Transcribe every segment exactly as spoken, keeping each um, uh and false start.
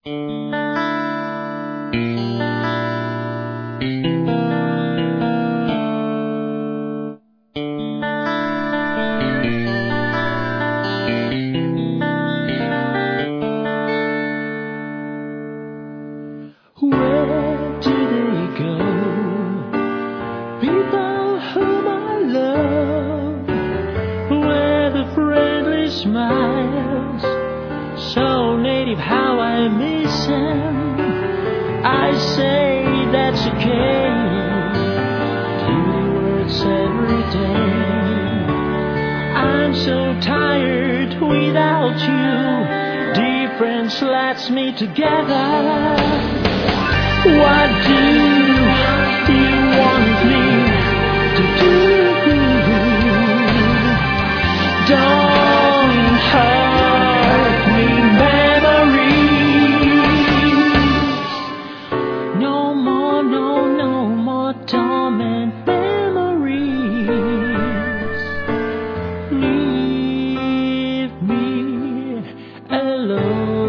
Where did they go? People whom I love, with the friendly smiles, so native how I miss him. I say that's okay, two words every day. I'm so tired without you, difference lets me together. What do you want me to do? Don't hurt me, memories. No more, no, no more torment, memories. Leave me alone.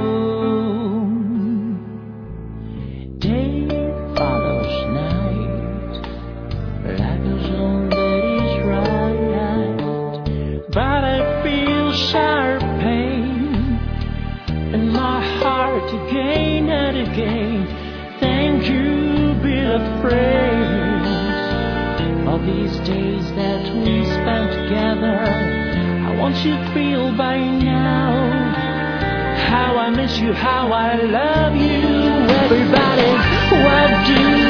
Day follows night, life goes on, that is right. But I feel sharp pain in my heart again and again. Thank you, beloved friends, of these days that we spent together. I want you to feel by now how I miss you, how I love you. Everybody, what do